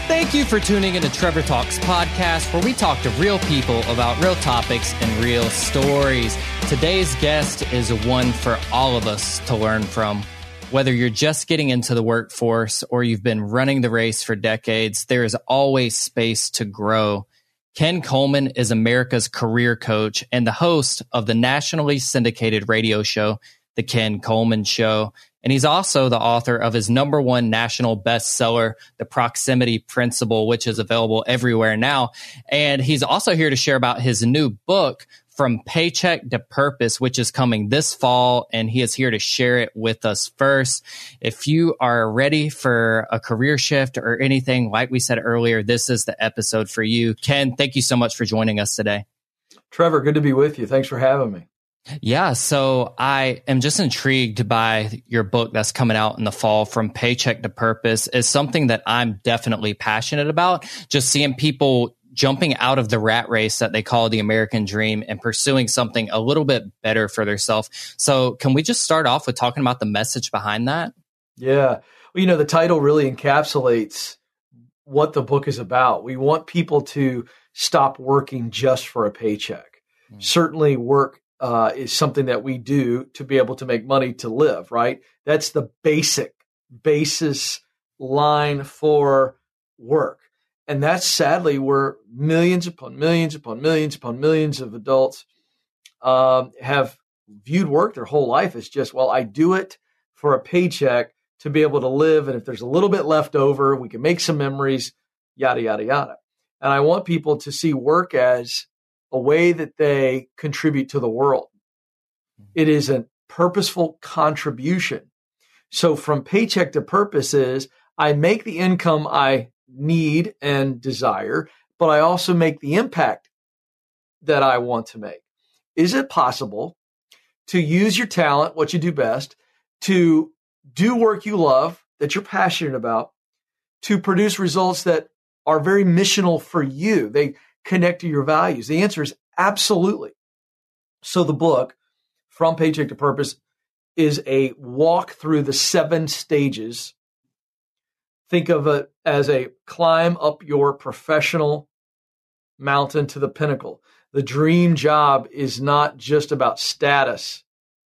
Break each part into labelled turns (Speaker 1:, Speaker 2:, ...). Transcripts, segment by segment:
Speaker 1: Thank you for tuning into Trevor Talks podcast, where we talk to real people about real topics and real stories. Today's guest is one for all of us to learn from. Whether you're just getting into the workforce or you've been running the race for decades, there is always space to grow. Ken Coleman is America's career coach and the host of the nationally syndicated radio show, The Ken Coleman Show. And he's also the author of his #1 national bestseller, The Proximity Principle, which is available everywhere now. And he's also here to share about his new book, From Paycheck to Purpose, which is coming this fall. And he is here to share it with us first. If you are ready for a career shift or anything, like we said earlier, this is the episode for you. Ken, thank you so much for joining us today.
Speaker 2: Trevor, good to be with you. Thanks for having me.
Speaker 1: Yeah, so I am just intrigued by your book that's coming out in the fall, From Paycheck to Purpose. Is something that I'm definitely passionate about. Just seeing people jumping out of the rat race that they call the American dream and pursuing something a little bit better for themselves. So can we just start off with talking about the message behind that?
Speaker 2: Yeah. Well, the title really encapsulates what the book is about. We want people to stop working just for a paycheck. Certainly work is something that we do to be able to make money to live, right? That's the basis line for work. And that's sadly where millions upon millions upon millions upon millions of adults have viewed work their whole life as just, well, I do it for a paycheck to be able to live. And if there's a little bit left over, we can make some memories, yada, yada, yada. And I want people to see work as a way that they contribute to the world. It is a purposeful contribution. So from paycheck to purpose is I make the income I need and desire, but I also make the impact that I want to make. Is it possible to use your talent, what you do best, to do work you love, that you're passionate about, to produce results that are very missional for you? They connect to your values. The answer is absolutely. So the book, From Paycheck to Purpose, is a walk through the 7 stages. Think of it as a climb up your professional mountain to the pinnacle. The dream job is not just about status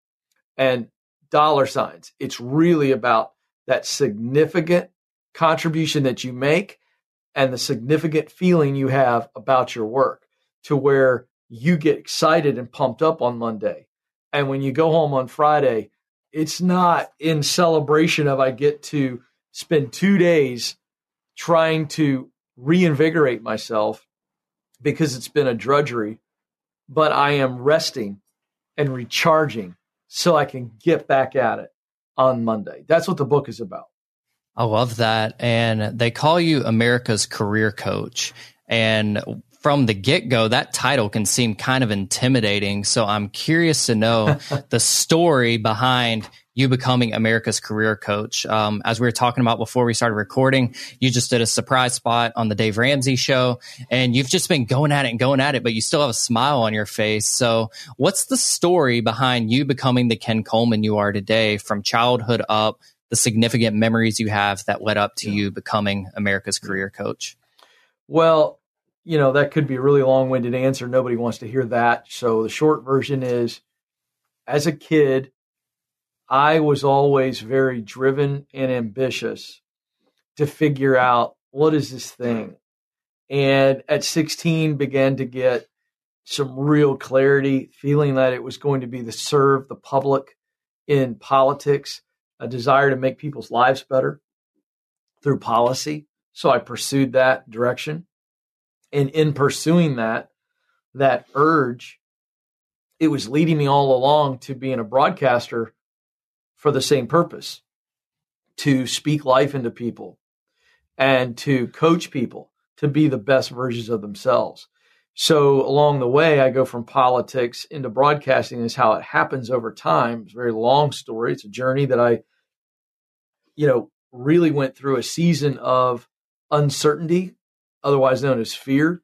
Speaker 2: and dollar signs. It's really about that significant contribution that you make and the significant feeling you have about your work, to where you get excited and pumped up on Monday. And when you go home on Friday, it's not in celebration of I get to spend 2 days trying to reinvigorate myself because it's been a drudgery, but I am resting and recharging so I can get back at it on Monday. That's what the book is about.
Speaker 1: I love that. And they call you America's career coach. And from the get-go, that title can seem kind of intimidating. So I'm curious to know the story behind you becoming America's career coach. As we were talking about before we started recording, you just did a surprise spot on the Dave Ramsey show, and you've just been going at it, but you still have a smile on your face. So what's the story behind you becoming the Ken Coleman you are today, from childhood up, the significant memories you have that led up to you becoming America's career coach?
Speaker 2: Well, that could be a really long-winded answer. Nobody wants to hear that. So the short version is, as a kid, I was always very driven and ambitious to figure out, what is this thing? And at 16, began to get some real clarity, feeling that it was going to be to serve the public in politics, a desire to make people's lives better through policy. So I pursued that direction. And in pursuing that urge, it was leading me all along to being a broadcaster for the same purpose, to speak life into people and to coach people to be the best versions of themselves. So along the way, I go from politics into broadcasting. Is how it happens over time. It's a very long story. It's a journey that I, really went through a season of uncertainty, otherwise known as fear,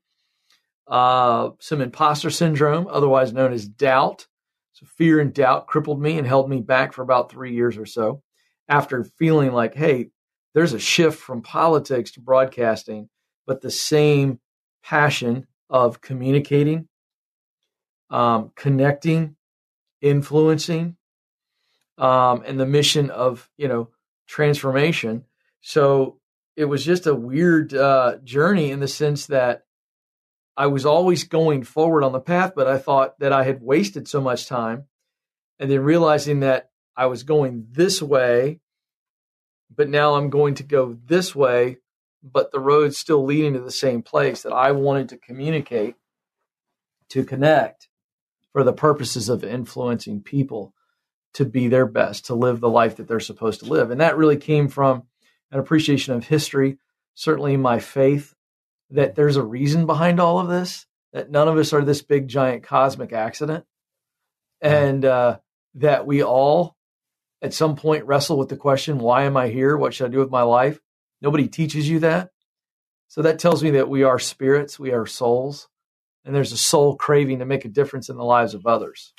Speaker 2: some imposter syndrome, otherwise known as doubt. So fear and doubt crippled me and held me back for about 3 years or so, after feeling like, hey, there's a shift from politics to broadcasting, but the same passion of communicating, connecting, influencing, and the mission of, transformation. So it was just a weird journey in the sense that I was always going forward on the path, but I thought that I had wasted so much time. And then realizing that I was going this way, but now I'm going to go this way, but the road's still leading to the same place, that I wanted to communicate, to connect for the purposes of influencing people to be their best, to live the life that they're supposed to live. And that really came from an appreciation of history, certainly my faith, that there's a reason behind all of this, that none of us are this big, giant cosmic accident, and that we all at some point wrestle with the question, why am I here? What should I do with my life? Nobody teaches you that. So that tells me that we are spirits, we are souls, and there's a soul craving to make a difference in the lives of others.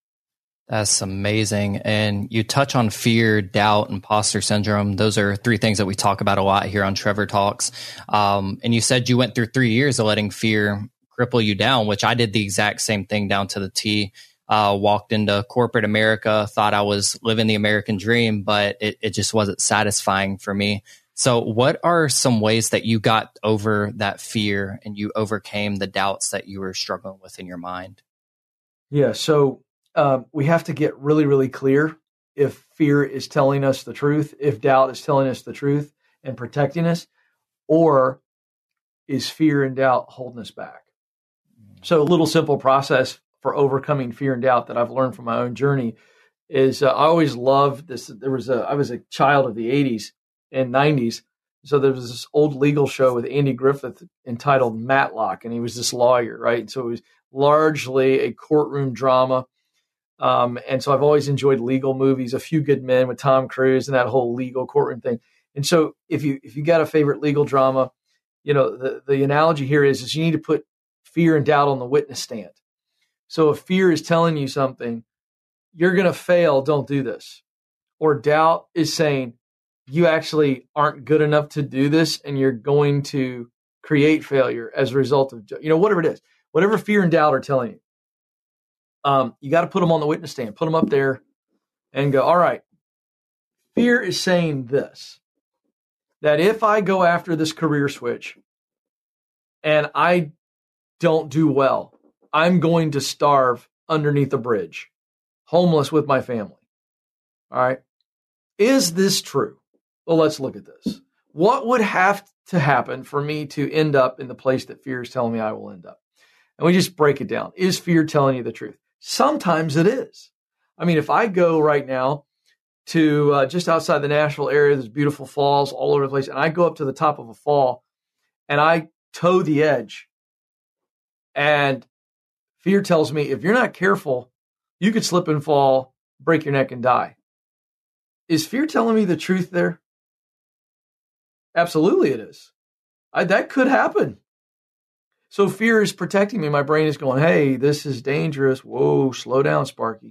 Speaker 1: That's amazing. And you touch on fear, doubt, imposter syndrome. Those are three things that we talk about a lot here on Trevor Talks. And you said you went through 3 years of letting fear cripple you down, which I did the exact same thing down to the T. Walked into corporate America, thought I was living the American dream, but it just wasn't satisfying for me. So what are some ways that you got over that fear and you overcame the doubts that you were struggling with in your mind?
Speaker 2: Yeah, so we have to get really, really clear if fear is telling us the truth, if doubt is telling us the truth and protecting us, or is fear and doubt holding us back? So a little simple process for overcoming fear and doubt that I've learned from my own journey is I always loved this. I was a child of the 80s and 90s. So there was this old legal show with Andy Griffith entitled Matlock, and he was this lawyer, right? And so it was largely a courtroom drama. And so I've always enjoyed legal movies, A Few Good Men with Tom Cruise and that whole legal courtroom thing. And so if you got a favorite legal drama, the analogy here is you need to put fear and doubt on the witness stand. So if fear is telling you something, you're going to fail, don't do this. Or doubt is saying you actually aren't good enough to do this and you're going to create failure as a result of, whatever it is, whatever fear and doubt are telling you. You got to put them on the witness stand, put them up there and go, all right, fear is saying this, that if I go after this career switch and I don't do well, I'm going to starve underneath a bridge, homeless with my family. All right. Is this true? Well, let's look at this. What would have to happen for me to end up in the place that fear is telling me I will end up? And we just break it down. Is fear telling you the truth? Sometimes it is. I mean, if I go right now to just outside the Nashville area, there's beautiful falls all over the place, and I go up to the top of a fall and I toe the edge, and fear tells me if you're not careful, you could slip and fall, break your neck and die. Is fear telling me the truth there? Absolutely it is. That could happen. So fear is protecting me. My brain is going, hey, this is dangerous. Whoa, slow down, Sparky.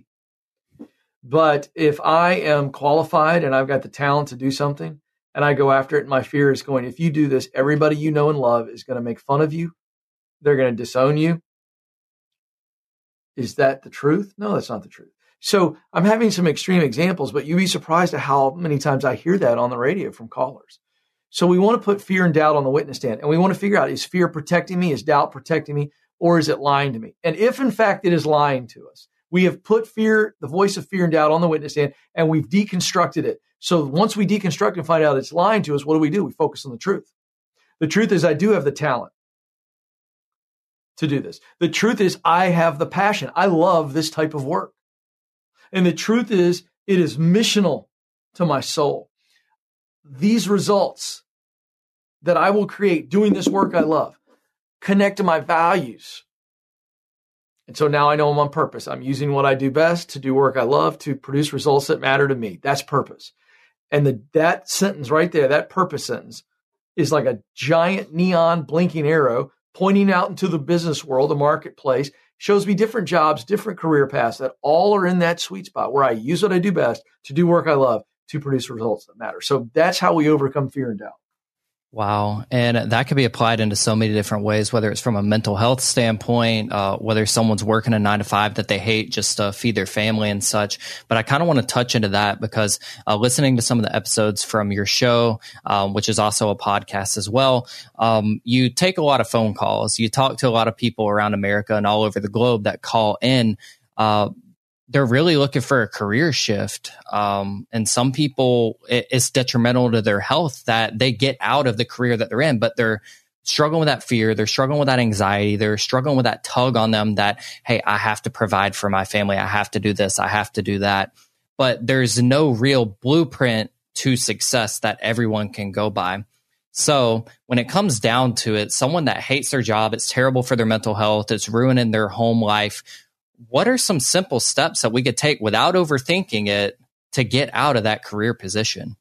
Speaker 2: But if I am qualified and I've got the talent to do something and I go after it, and my fear is going, if you do this, everybody you know and love is going to make fun of you. They're going to disown you. Is that the truth? No, that's not the truth. So I'm having some extreme examples, but you'd be surprised at how many times I hear that on the radio from callers. So we want to put fear and doubt on the witness stand, and we want to figure out, is fear protecting me? Is doubt protecting me? Or is it lying to me? And if in fact it is lying to us, we have put fear, the voice of fear and doubt on the witness stand, and we've deconstructed it. So once we deconstruct and find out it's lying to us, what do? We focus on the truth. The truth is I do have the talent to do this. The truth is I have the passion. I love this type of work. And the truth is it is missional to my soul. These results that I will create doing this work I love connect to my values. And so now I know I'm on purpose. I'm using what I do best to do work I love to produce results that matter to me. That's purpose. And that sentence right there, that purpose sentence, is like a giant neon blinking arrow pointing out into the business world, the marketplace, shows me different jobs, different career paths that all are in that sweet spot where I use what I do best to do work I love to produce results that matter. So that's how we overcome fear and doubt.
Speaker 1: Wow. And that could be applied into so many different ways, whether it's from a mental health standpoint, whether someone's working a 9 to 5 that they hate just to feed their family and such. But I kind of want to touch into that because listening to some of the episodes from your show, which is also a podcast as well, you take a lot of phone calls. You talk to a lot of people around America and all over the globe that call in. They're really looking for a career shift. And some people, it's detrimental to their health that they get out of the career that they're in, but they're struggling with that fear. They're struggling with that anxiety. They're struggling with that tug on them that, hey, I have to provide for my family. I have to do this. I have to do that. But there's no real blueprint to success that everyone can go by. So when it comes down to it, someone that hates their job, it's terrible for their mental health, it's ruining their home life. What are some simple steps that we could take without overthinking it to get out of that career position?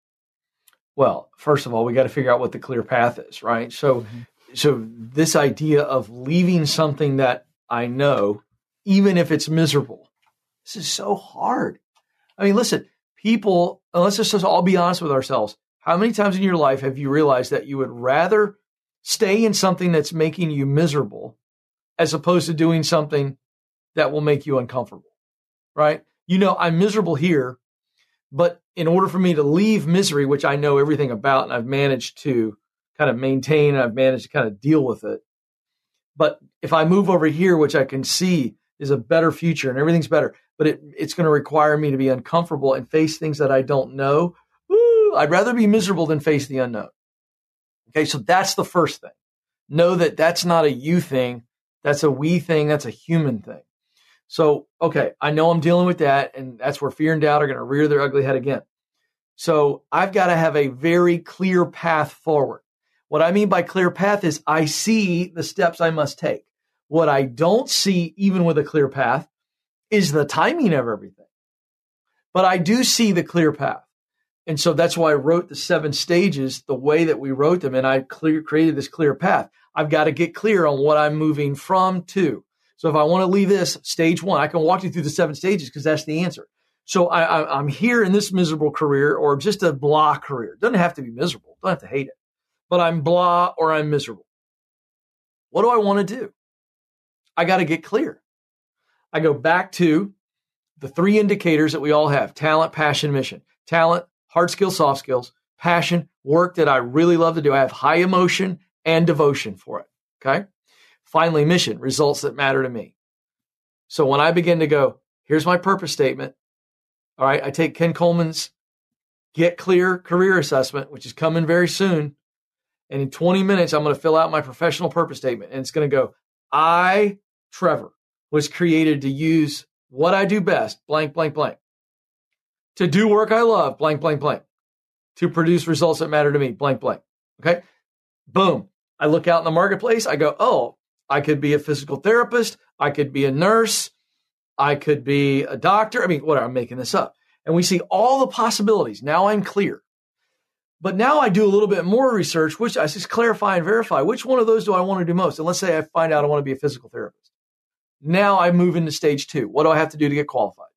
Speaker 2: Well, first of all, we got to figure out what the clear path is, right? So this idea of leaving something that I know, even if it's miserable, this is so hard. I mean, listen, people, let's just all be honest with ourselves. How many times in your life have you realized that you would rather stay in something that's making you miserable as opposed to doing something that will make you uncomfortable, right? You know, I'm miserable here, but in order for me to leave misery, which I know everything about and I've managed to kind of maintain, and I've managed to kind of deal with it. But if I move over here, which I can see is a better future and everything's better, but it's going to require me to be uncomfortable and face things that I don't know. I'd rather be miserable than face the unknown. Okay, so that's the first thing. Know that that's not a you thing. That's a we thing. That's a human thing. So, okay, I know I'm dealing with that, and that's where fear and doubt are going to rear their ugly head again. So I've got to have a very clear path forward. What I mean by clear path is I see the steps I must take. What I don't see, even with a clear path, is the timing of everything. But I do see the clear path. And so that's why I wrote the 7 stages the way that we wrote them, and I created this clear path. I've got to get clear on what I'm moving from to. So if I want to leave this stage 1, I can walk you through the 7 stages because that's the answer. So I'm here in this miserable career or just a blah career. It doesn't have to be miserable. Don't have to hate it. But I'm blah or I'm miserable. What do I want to do? I got to get clear. I go back to the 3 indicators that we all have: talent, passion, mission. Talent, hard skills, soft skills. Passion, work that I really love to do. I have high emotion and devotion for it. Okay. Finally, mission, results that matter to me. So when I begin to go, here's my purpose statement. All right, I take Ken Coleman's Get Clear Career Assessment, which is coming very soon. And in 20 minutes, I'm going to fill out my professional purpose statement. And it's going to go, I, Trevor, was created to use what I do best, blank, blank, blank. To do work I love, blank, blank, blank. To produce results that matter to me, blank, blank. Okay? Boom. I look out in the marketplace. I go, oh, I could be a physical therapist. I could be a nurse. I could be a doctor. I mean, whatever, I'm making this up. And we see all the possibilities. Now I'm clear. But now I do a little bit more research, which I just clarify and verify. Which one of those do I want to do most? And let's say I find out I want to be a physical therapist. Now I move into stage 2. What do I have to do to get qualified?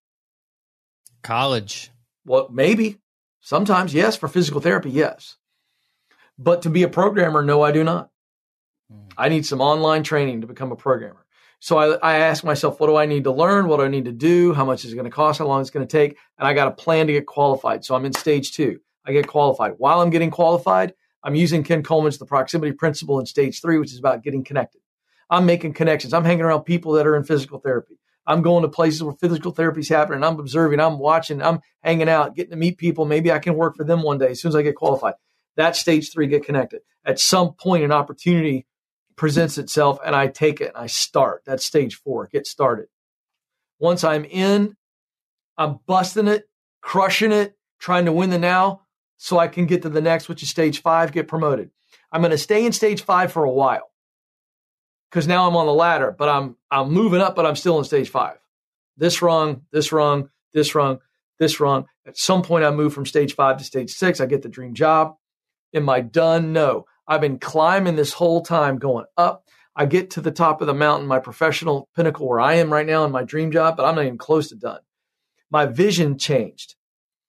Speaker 1: College.
Speaker 2: Well, maybe. Sometimes, yes. For physical therapy, yes. But to be a programmer, no, I do not. I need some online training to become a programmer. So I ask myself, what do I need to learn? What do I need to do? How much is it going to cost? How long it's going to take? And I got a plan to get qualified. So I'm in stage 2. I get qualified. While I'm getting qualified, I'm using Ken Coleman's The Proximity Principle in stage 3, which is about getting connected. I'm making connections. I'm hanging around people that are in physical therapy. I'm going to places where physical therapy is happening. I'm observing. I'm watching. I'm hanging out, getting to meet people. Maybe I can work for them one day as soon as I get qualified. That's stage 3, get connected. At some point, an opportunity presents itself and I take it and I start. That's stage 4, get started. Once I'm in, I'm busting it, crushing it, trying to win the now so I can get to the next, which is stage 5, get promoted. I'm going to stay in stage 5 for a while because now I'm on the ladder, but I'm moving up, but I'm still in stage 5. This rung, this rung, this rung, this rung. At some point, I move from stage 5 to stage 6. I get the dream job. Am I done? No. I've been climbing this whole time, going up. I get to the top of the mountain, my professional pinnacle where I am right now in my dream job, but I'm not even close to done. My vision changed.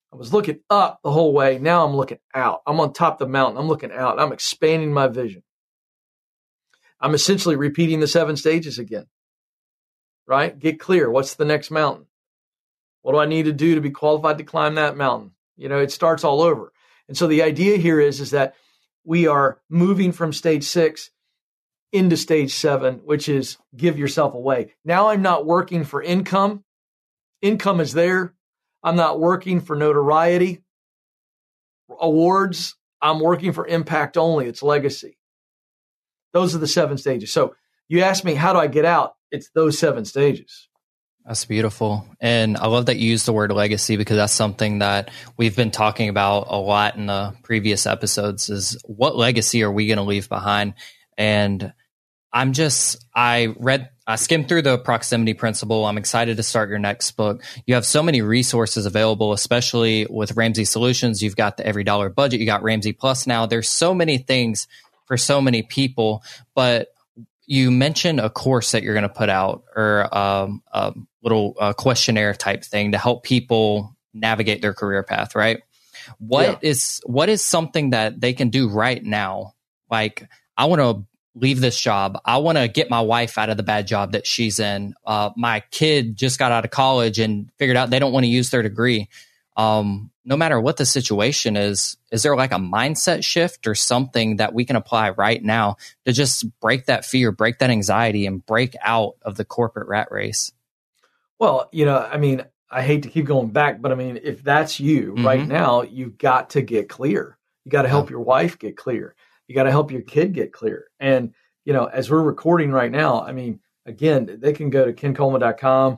Speaker 2: I was looking up the whole way. Now I'm looking out. I'm on top of the mountain. I'm looking out. I'm expanding my vision. I'm essentially repeating the 7 stages again, right? Get clear. What's the next mountain? What do I need to do to be qualified to climb that mountain? It starts all over. And so the idea here is that we are moving from stage 6 into stage 7, which is give yourself away. Now I'm not working for income. Income is there. I'm not working for notoriety, awards. I'm working for impact only. It's legacy. Those are the 7 stages. So you ask me, how do I get out? It's those 7 stages.
Speaker 1: That's beautiful. And I love that you use the word legacy, because that's something that we've been talking about a lot in the previous episodes, is what legacy are we going to leave behind? And I skimmed through the proximity principle. I'm excited to start your next book. You have so many resources available, especially with Ramsey Solutions. You've got the Every Dollar Budget. You got Ramsey Plus now. There's so many things for so many people, but you mentioned a course that you're going to put out, or a little questionnaire type thing to help people navigate their career path, right? What is something that they can do right now? Like, I want to leave this job. I want to get my wife out of the bad job that she's in. My kid just got out of college and figured out they don't want to use their degree. No matter what the situation is there like a mindset shift or something that we can apply right now to just break that fear, break that anxiety, and break out of the corporate rat race? Well,
Speaker 2: I hate to keep going back, but if that's you right now, you've got to get clear. You got to help your wife get clear. You got to help your kid get clear. And, as we're recording right now, again, they can go to kencoleman.com.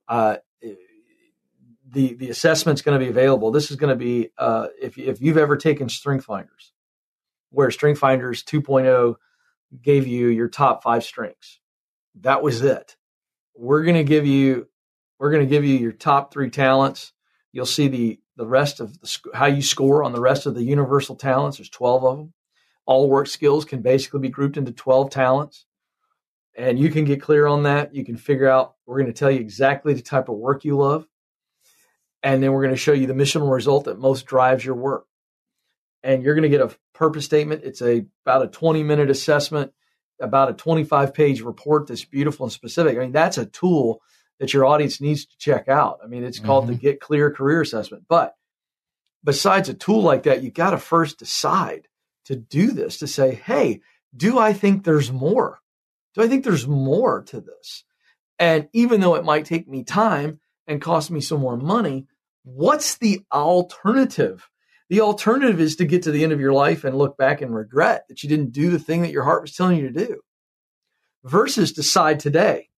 Speaker 2: The assessment's going to be available. This is going to be, if you've ever taken StrengthsFinders, where StrengthsFinders 2.0 gave you your top 5 strengths. That was it. We're going to give you your top 3 talents. You'll see the rest of how you score on the rest of the universal talents. There's 12 of them. All work skills can basically be grouped into 12 talents. And you can get clear on that. You can figure out, we're going to tell you exactly the type of work you love. And then we're going to show you the missional result that most drives your work. And you're going to get a purpose statement. It's about a 20-minute assessment, about a 25-page report that's beautiful and specific. That's a tool that your audience needs to check out. It's called the Get Clear Career Assessment. But besides a tool like that, you got to first decide to do this, to say, hey, do I think there's more? Do I think there's more to this? And even though it might take me time and cost me some more money, what's the alternative? The alternative is to get to the end of your life and look back and regret that you didn't do the thing that your heart was telling you to do, versus decide today.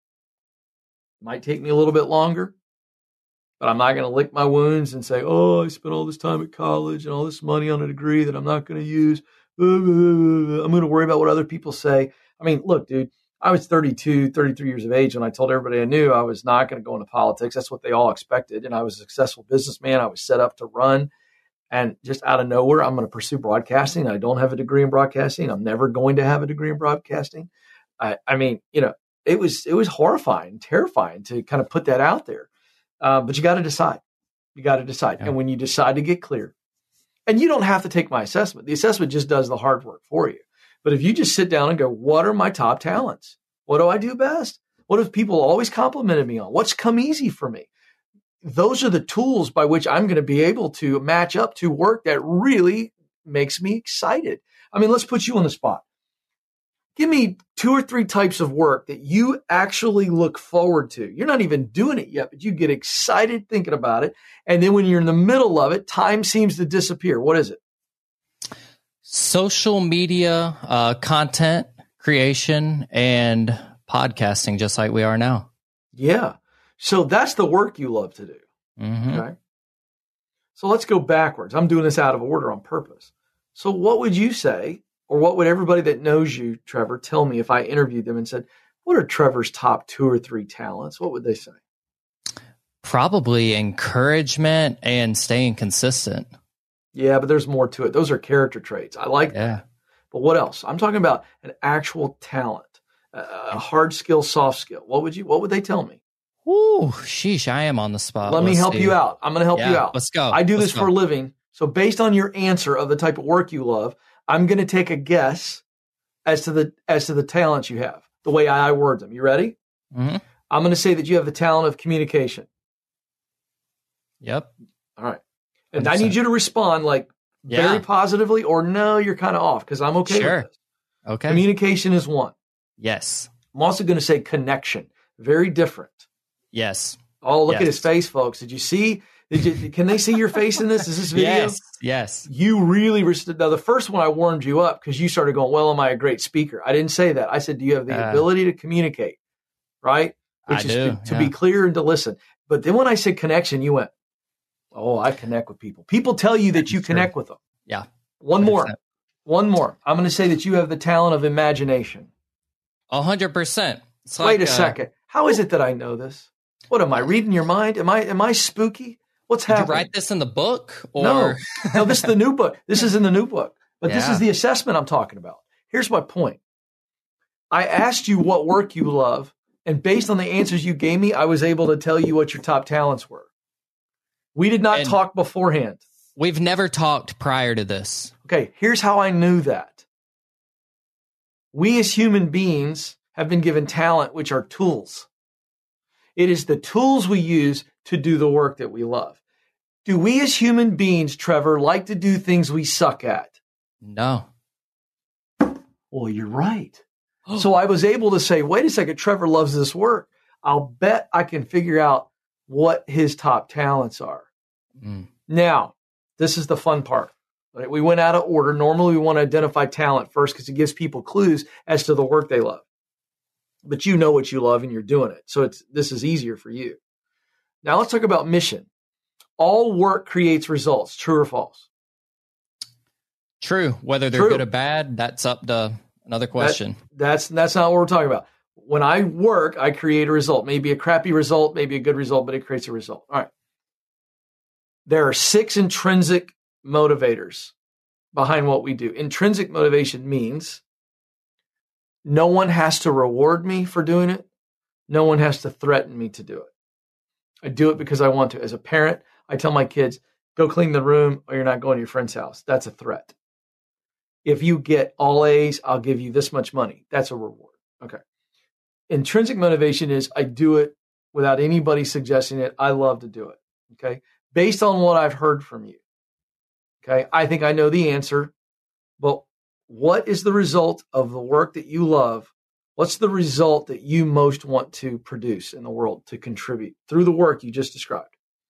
Speaker 2: It might take me a little bit longer, but I'm not going to lick my wounds and say, I spent all this time at college and all this money on a degree that I'm not going to use. I'm going to worry about what other people say. Look, dude, I was 32, 33 years of age when I told everybody I knew I was not going to go into politics. That's what they all expected. And I was a successful businessman. I was set up to run. And just out of nowhere, I'm going to pursue broadcasting. I don't have a degree in broadcasting. I'm never going to have a degree in broadcasting. It was horrifying, terrifying to kind of put that out there. But you got to decide. Yeah. And when you decide to get clear, and you don't have to take my assessment. The assessment just does the hard work for you. But if you just sit down and go, what are my top talents? What do I do best? What have people always complimented me on? What's come easy for me? Those are the tools by which I'm going to be able to match up to work that really makes me excited. Let's put you on the spot. Give me 2 or 3 types of work that you actually look forward to. You're not even doing it yet, but you get excited thinking about it. And then when you're in the middle of it, time seems to disappear. What is it?
Speaker 1: Social media, content creation, and podcasting, just like we are now.
Speaker 2: Yeah. So that's the work you love to do. Okay. So let's go backwards. I'm doing this out of order on purpose. So what would you say, or what would everybody that knows you, Trevor, tell me if I interviewed them and said, what are Trevor's top 2 or 3 talents? What would they say?
Speaker 1: Probably encouragement and staying consistent.
Speaker 2: Yeah, but there's more to it. Those are character traits. I like that. But what else? I'm talking about an actual talent, a hard skill, soft skill. What would they tell me?
Speaker 1: Ooh, sheesh, I am on the spot.
Speaker 2: Let me help you out. I'm going to help you out.
Speaker 1: Let's go.
Speaker 2: I do this for a living. So based on your answer of the type of work you love, I'm going to take a guess as to the talents you have, the way I word them. You ready?
Speaker 1: Mm-hmm.
Speaker 2: I'm going to say that you have the talent of communication.
Speaker 1: Yep.
Speaker 2: All right. And
Speaker 1: 100%.
Speaker 2: I need you to respond like very positively, or no, you're kind of off, because I'm okay with this.
Speaker 1: Okay.
Speaker 2: Communication is one.
Speaker 1: Yes.
Speaker 2: I'm also going to say connection. Very different.
Speaker 1: Yes.
Speaker 2: Oh, look at his face, folks. Did you see? Can they see your face in this? Is this video?
Speaker 1: Yes.
Speaker 2: You really now the first one I warmed you up because you started going, well, am I a great speaker? I didn't say that. I said, do you have the ability to communicate? Right? Which is to be clear and to listen. But then when I said connection, you went, oh, I connect with people. People tell you that you connect with them.
Speaker 1: Yeah. 100%.
Speaker 2: One more. I'm going to say that you have the talent of imagination.
Speaker 1: 100%.
Speaker 2: Wait a second. How is it that I know this? What am I reading your mind? Am I spooky? What's happening?
Speaker 1: Did you write this in the book? Or?
Speaker 2: No, this is the new book. This is in the new book. But this is the assessment I'm talking about. Here's my point. I asked you what work you love, and based on the answers you gave me, I was able to tell you what your top talents were. We did not talk beforehand.
Speaker 1: We've never talked prior to this.
Speaker 2: Okay, here's how I knew that. We as human beings have been given talent, which are tools. It is the tools we use to do the work that we love. Do we as human beings, Trevor, like to do things we suck at?
Speaker 1: No.
Speaker 2: Well, you're right. So I was able to say, wait a second, Trevor loves this work. I'll bet I can figure out what his top talents are. Now, this is the fun part. Right? We went out of order. Normally, we want to identify talent first because it gives people clues as to the work they love. But you know what you love and you're doing it. So this is easier for you. Now let's talk about mission. All work creates results. True or false?
Speaker 1: True. Whether they're good or bad, that's up to another question.
Speaker 2: That's not what we're talking about. When I work, I create a result. Maybe a crappy result, maybe a good result, but it creates a result. All right. There are 6 intrinsic motivators behind what we do. Intrinsic motivation means no one has to reward me for doing it. No one has to threaten me to do it. I do it because I want to. As a parent, I tell my kids, go clean the room or you're not going to your friend's house. That's a threat. If you get all A's, I'll give you this much money. That's a reward. Okay. Intrinsic motivation is I do it without anybody suggesting it. I love to do it. Okay. Based on what I've heard from you. Okay. I think I know the answer, but what is the result of the work that you love? What's the result that you most want to produce in the world to contribute through the work you just described?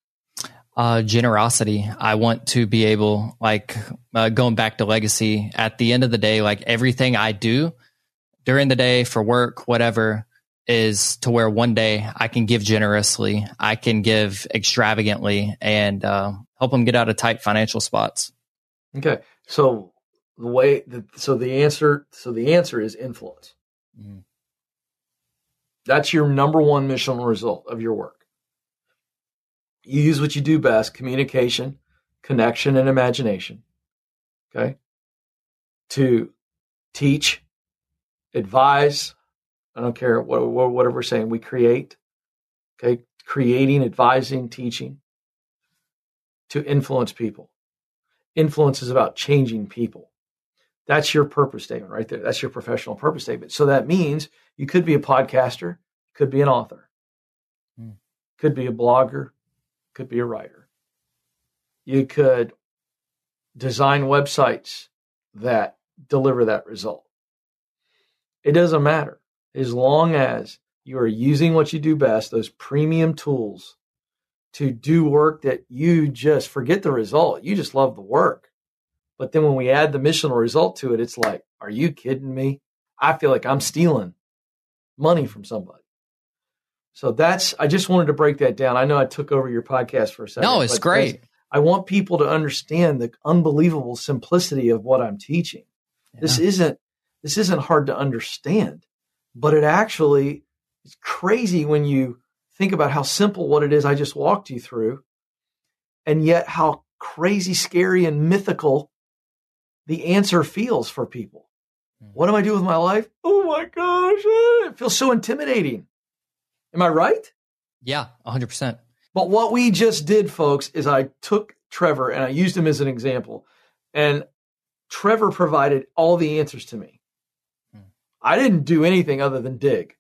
Speaker 1: Generosity. I want to be able, going back to legacy, at the end of the day, everything I do during the day for work, whatever, is to where one day I can give generously, I can give extravagantly, and help them get out of tight financial spots.
Speaker 2: Okay. So the answer is influence. Mm-hmm. That's your number one mission result of your work. You use what you do best: communication, connection, and imagination. Okay. To teach, advise. I don't care whatever we're saying. We create. Okay. Creating, advising, teaching. To influence people. Influence is about changing people. That's your purpose statement right there. That's your professional purpose statement. So that means you could be a podcaster, could be an author, could be a blogger, could be a writer. You could design websites that deliver that result. It doesn't matter as long as you are using what you do best, those premium tools, to do work that you just forget the result. You just love the work. But then when we add the missional result to it, it's like, are you kidding me? I feel like I'm stealing money from somebody. So I just wanted to break that down. I know I took over your podcast for a second.
Speaker 1: No, it's great.
Speaker 2: I want people to understand the unbelievable simplicity of what I'm teaching. Yeah. This isn't hard to understand, but it actually is crazy when you think about how simple what it is I just walked you through, and yet how crazy, scary, and mythical the answer feels for people. What am I doing with my life? Oh my gosh, it feels so intimidating. Am I right?
Speaker 1: Yeah, 100%.
Speaker 2: But what we just did, folks, is I took Trevor and I used him as an example. And Trevor provided all the answers to me. I didn't do anything other than dig.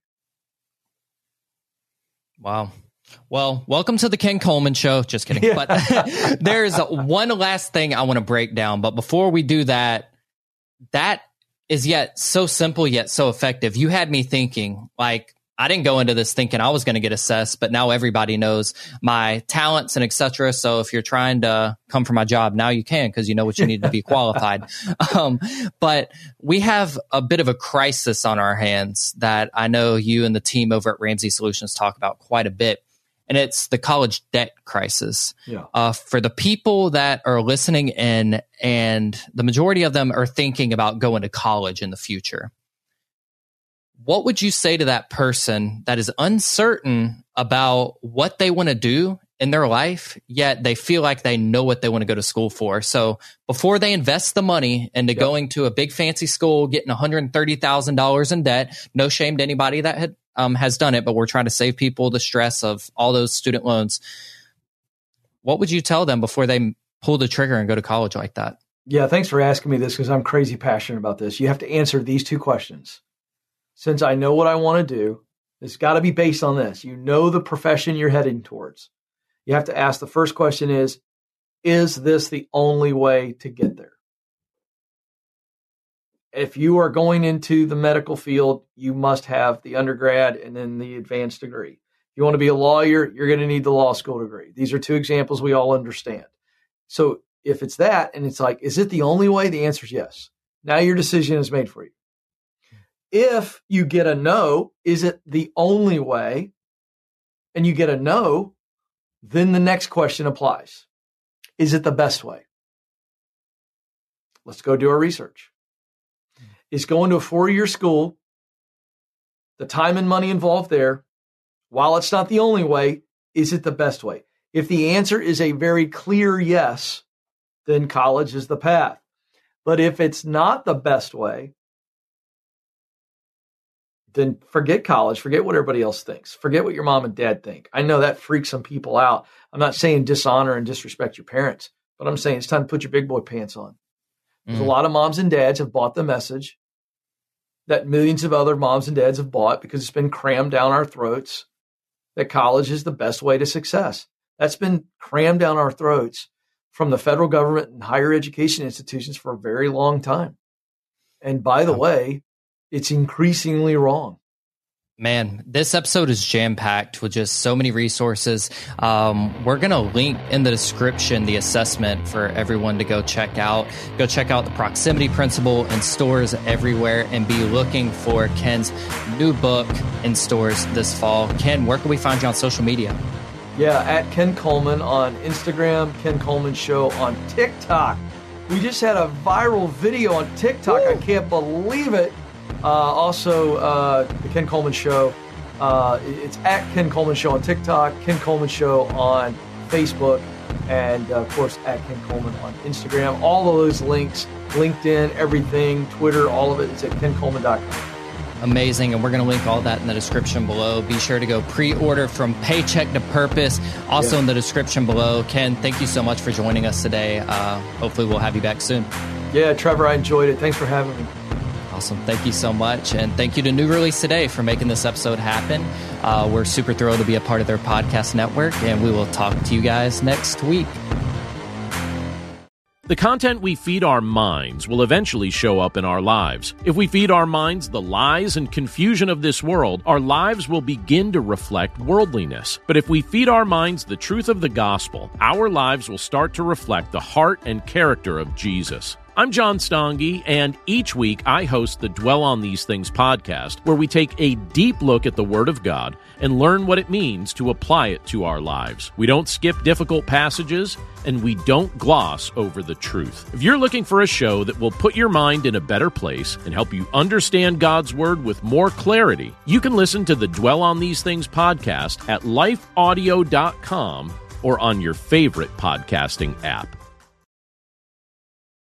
Speaker 1: Wow. Well, welcome to the Ken Coleman Show. Just kidding. Yeah. But there's one last thing I want to break down. But before we do that, that is yet so simple, yet so effective. You had me thinking, like, I didn't go into this thinking I was going to get assessed, but now everybody knows my talents and etc. So if you're trying to come for my job, now you can, because you know what you need to be qualified. But we have a bit of a crisis on our hands that I know you and the team over at Ramsey Solutions talk about quite a bit. And it's the college debt crisis. Yeah. For the people that are listening in, and the majority of them are thinking about going to college in the future, what would you say to that person that is uncertain about what they want to do in their life, yet they feel like they know what they want to go to school for? So before they invest the money into going to a big fancy school, getting $130,000 in debt, no shame to anybody that has done it, but we're trying to save people the stress of all those student loans. What would you tell them before they pull the trigger and go to college like that?
Speaker 2: Yeah, thanks for asking me this, because I'm crazy passionate about this. You have to answer these two questions. Since I know what I want to do, it's got to be based on this. You know the profession you're heading towards. You have to ask, the first question is this the only way to get there? If you are going into the medical field, you must have the undergrad and then the advanced degree. If you want to be a lawyer, you're going to need the law school degree. These are two examples we all understand. So if it's that, and it's like, is it the only way? The answer is yes. Now your decision is made for you. If you get a no, is it the only way? And you get a no, then the next question applies. Is it the best way? Let's go do our research. Is going to a 4-year school, the time and money involved there, while it's not the only way, is it the best way? If the answer is a very clear yes, then college is the path. But if it's not the best way, then forget college, forget what everybody else thinks, forget what your mom and dad think. I know that freaks some people out. I'm not saying dishonor and disrespect your parents, but I'm saying it's time to put your big boy pants on. Because a lot of moms and dads have bought the message that millions of other moms and dads have bought, because it's been crammed down our throats that college is the best way to success. That's been crammed down our throats from the federal government and higher education institutions for a very long time. And by the way, it's increasingly wrong.
Speaker 1: Man, this episode is jam-packed with just so many resources. We're going to link in the description the assessment for everyone to go check out. Go check out the Proximity Principle in stores everywhere, and be looking for Ken's new book in stores this fall. Ken, where can we find you on social media?
Speaker 2: Yeah, at Ken Coleman on Instagram, Ken Coleman Show on TikTok. We just had a viral video on TikTok. Woo! I can't believe it. Also, the Ken Coleman Show, it's at Ken Coleman Show on TikTok, Ken Coleman Show on Facebook, and of course at Ken Coleman on Instagram. All of those links, LinkedIn, everything, Twitter, all of it is at kencoleman.com.
Speaker 1: Amazing. And we're going to link all that in the description below. Be sure to go pre-order From Paycheck to Purpose. Also in the description below. Ken, thank you so much for joining us today. Hopefully we'll have you back soon.
Speaker 2: Yeah, Trevor, I enjoyed it. Thanks for having me.
Speaker 1: Awesome. Thank you so much. And thank you to New Release Today for making this episode happen. We're super thrilled to be a part of their podcast network, and we will talk to you guys next week.
Speaker 3: The content we feed our minds will eventually show up in our lives. If we feed our minds the lies and confusion of this world, our lives will begin to reflect worldliness. But if we feed our minds the truth of the gospel, our lives will start to reflect the heart and character of Jesus. I'm John Stange, and each week I host the Dwell on These Things podcast, where we take a deep look at the Word of God and learn what it means to apply it to our lives. We don't skip difficult passages, and we don't gloss over the truth. If you're looking for a show that will put your mind in a better place and help you understand God's Word with more clarity, you can listen to the Dwell on These Things podcast at lifeaudio.com or on your favorite podcasting app.